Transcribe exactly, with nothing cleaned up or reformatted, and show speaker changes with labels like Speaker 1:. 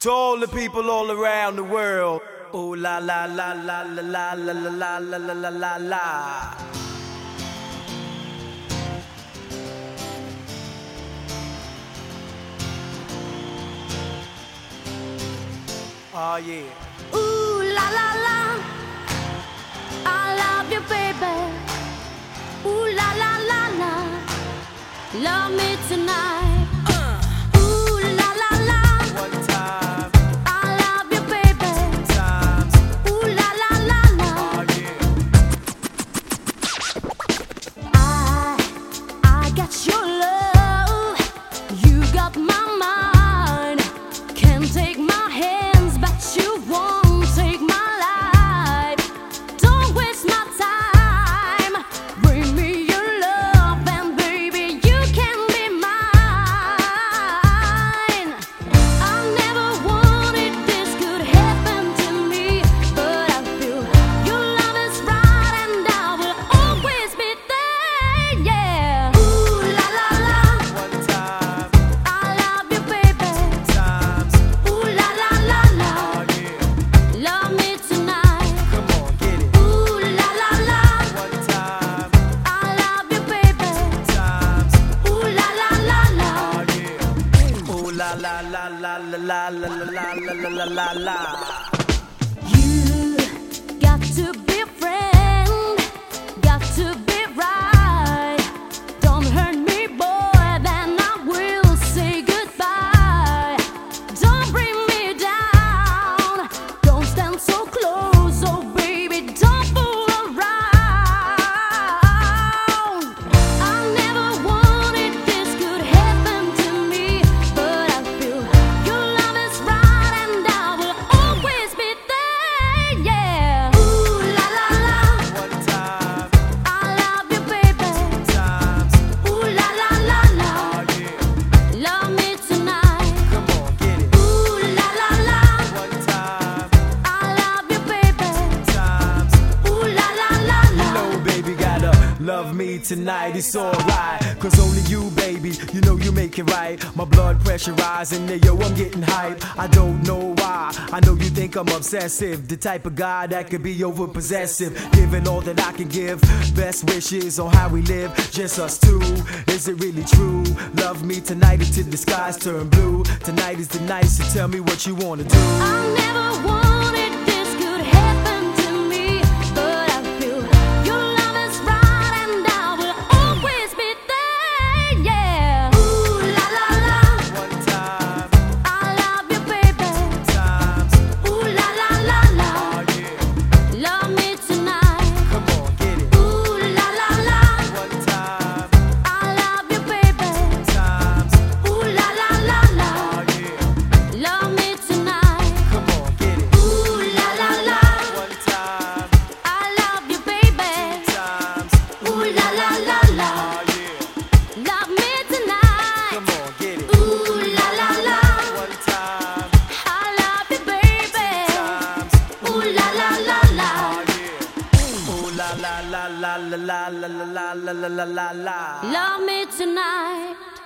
Speaker 1: To all the people all around the world. Ooh la la la la la la la la la la la la la. Oh yeah.
Speaker 2: Ooh la la la, I love you, baby. Ooh la la la la, love me tonight.
Speaker 1: La la la la la la la la la la la.
Speaker 2: You got to be a friend, got to be right. Don't hurt me, boy, then I will say goodbye. Don't bring me down, don't stand so close, oh baby, don't fool around. I never wanted this could happen to me, but I feel your love is right and I will always be there, yeah. Ooh la la la,
Speaker 1: One time,
Speaker 2: I love you, baby.
Speaker 1: two times,
Speaker 2: Ooh la la la la,
Speaker 1: oh yeah.
Speaker 2: love me tonight.
Speaker 1: Come on, get it.
Speaker 2: Ooh la la la,
Speaker 1: One time,
Speaker 2: I love you, baby.
Speaker 1: two times.
Speaker 2: Ooh la la la la.
Speaker 1: You know, baby, gotta love me tonight, it's alright. Cause only you, baby, you know you make it right. My blood pressure rising, yeah, yo, I'm getting hype. I don't know why, I know you think I'm obsessive. The type of guy that could be over possessive, giving all that I can give. Best wishes on how we live, just us two. Is it really true? Love me tonight until the skies turn blue. Tonight is the night, so tell me what you wanna do.
Speaker 2: I never wanted this could happen to me, but I feel your love is right and I will always be there, yeah. Ooh la la la,
Speaker 1: One time,
Speaker 2: I love you, baby.
Speaker 1: two times,
Speaker 2: Ooh la la la la,
Speaker 1: oh yeah.
Speaker 2: love me tonight.
Speaker 1: Come on, get it.
Speaker 2: Ooh la la la,
Speaker 1: One time,
Speaker 2: I love you, baby.
Speaker 1: two times,
Speaker 2: Ooh la la la la,
Speaker 1: oh yeah.
Speaker 2: love me tonight.
Speaker 1: Come on, get it.
Speaker 2: Ooh la la la,
Speaker 1: One time,
Speaker 2: I love you, baby.
Speaker 1: times,
Speaker 2: Ooh la la la la,
Speaker 1: oh yeah.
Speaker 2: love me tonight.
Speaker 1: Come on, get it.
Speaker 2: Ooh la la la,
Speaker 1: One time,
Speaker 2: I love you, baby.
Speaker 1: times,
Speaker 2: Ooh la la la la,
Speaker 1: oh yeah. Ooh la la la la la la la la la la la la la.
Speaker 2: love me tonight.